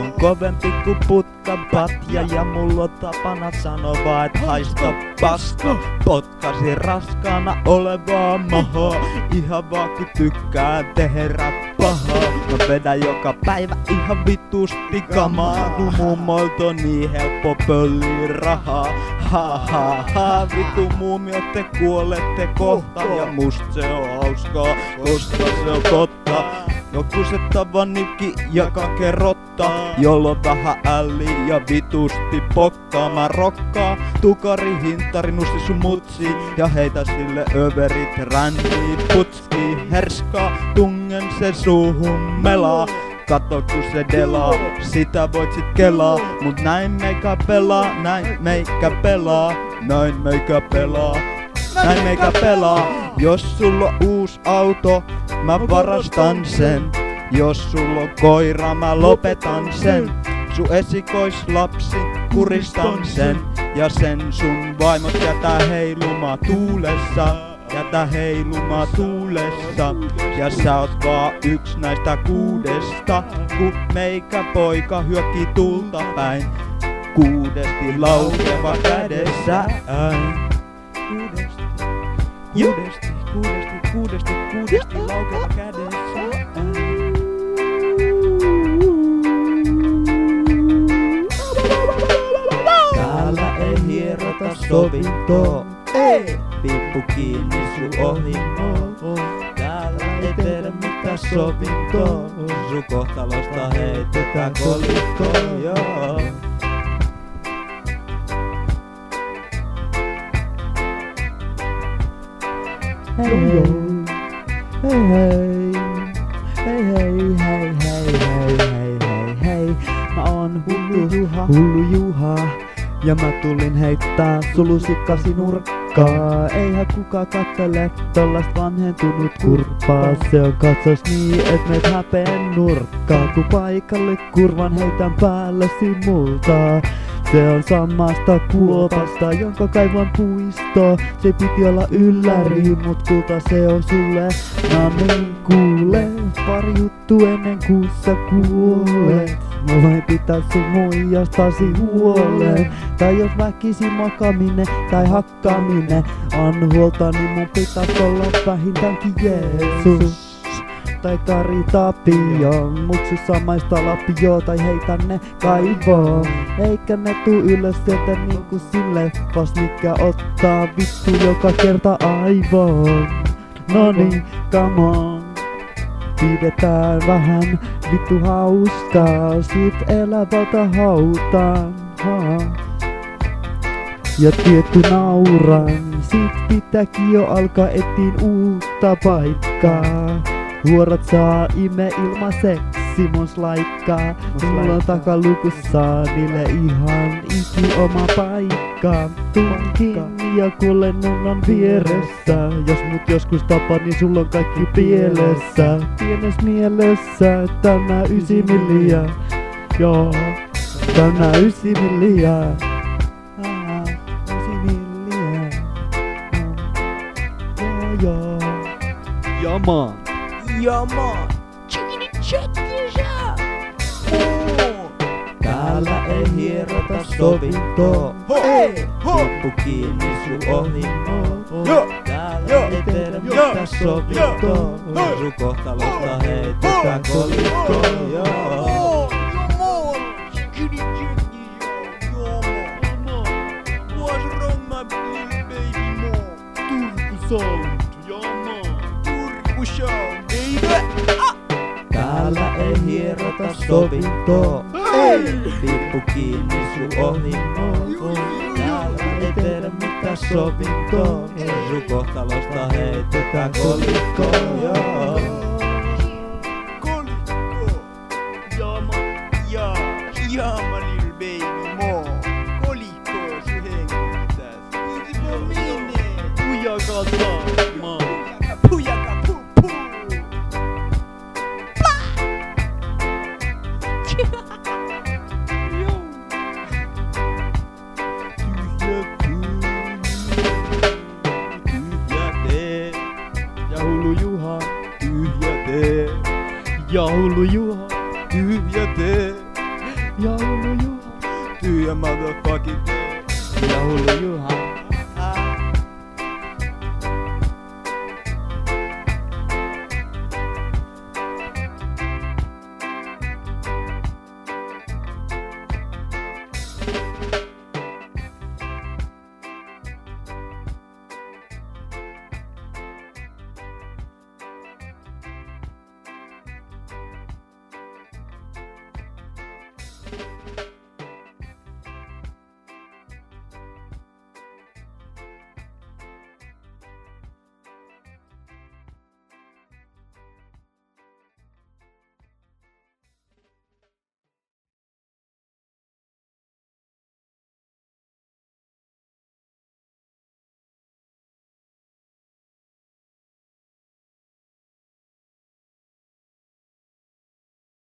on kovempi ku putkapatja ja mulla on tapana sanoa, et haista paska. Potkasi raskaana olevaa mahaa, ihan vaan ku tykkään tehdä pahaa. Mä vedän joka päivä ihan vitusti kamaa, kun mummolta on niin helppo pölliä rahaa. Ha ha ha, vitu muumiot te kuolette kohta ja musta se on hauskaa, koska se on totta. Joku se tavannikki ja kakerotta, jolla on vähän älli ja vitusti pokkaa. Mä rokkaa tukari hintari nusti sun mutsi ja heitä sille överit ränniin putski. Herskaa tungen se suuhun melaa. Kato ku se delaa, sitä voit sit kelaa. Mut näin meikä pelaa, näin meikä pelaa. Näin meikä pelaa, näin meikä pelaa. Jos sulla on uus auto, mä varastan sen. Jos sulla on koira, mä lopetan sen. Sun esikoislapsi, kuristan sen. Ja sen sun vaimot jätää heilumaa tuulessa. Jätä heilumaa tuulessa. Ja sä oot vaan yks näistä 6, ku meikä poika hyökkii tulta päin. 6 laukeva kädessä. Kuudesti laukeva kädessä. Täällä ei hierota sovintoa. Ei! Piippu kiinni sun ohimoon. Täällä ei tehdä mitään sovintoa. Sun kohtalosta heitetään kolikkoon, joo. Hei hei, hei hei, hei hei, hei hei, hei hei. Mä oon hullu Juha, ja mä tulin heittää sulusikkasi nurkkaa. Eihän kukaan kattele tollast vanhentunut kurppaa. Se on katsos niin, et meet häpeen nurkkaa. Ku paikalle kurvan heitän päällesi multaa. Se on samasta kuopasta, jonka kaivan puisto. Se piti olla ylläri, mut kulta se on sulle. No niin, kuule, pari juttu ennen kuin sä kuolet. Mulla ei pitää sun muijastasi huolen. Tai jos väkisin makaminen tai hakkaaminen on huolta, niin mun pitäis olla vähintäänkin Jeesus. Tai Kari Tapio, mut sun samaista lapio tai heitä ne kaivoon. Eikä ne tuu ylös sieltä niinku sin leffas, mikä ottaa vittu joka kerta aivoon. Noniin, come on. Pidetään vähän vittu hauskaa, sit elävältä hautaan. Ja tietty nauran, sit pitääkin jo alkaa etsiä uutta paikkaa. Huorat saa ime ilmaiseksi mons laikkaa. Mulla on takalukussa niille ihan iki oma paikka. Tunkin ja kuulen nunnan vieressä. Jos mut joskus tapaa, niin sulla on kaikki pielessä. Pienes mielessä tänä 9 milliä. Joo, tänä 9 milliä. 9 milliä. Joo. Jaman. Jaman! Täällä ei hierota sovintoa. Piippu kiinni sun ohimoon. Täällä ei tehdä mitään sovintoa. Sun kohtalosta heitetään kolikkoon, joo. What's wrong my little baby more? Turku sound, jaman. Turku sound. Täällä ei hierota sovintoa. Piippu kiinni sun ohimoon. Täällä ei tehdä mitään sovintoa. Sun kohtalosta heitetään kolikkoon, joo. Kolikko! Jaama little baby more. Kolikko sun hengittäs. Kuinka menee? Pujakaa saamaan. Pujakaa puu. Tyhjä tee ja hullu Juha, tyhjä the motherfucking day. Ja hullu Juha.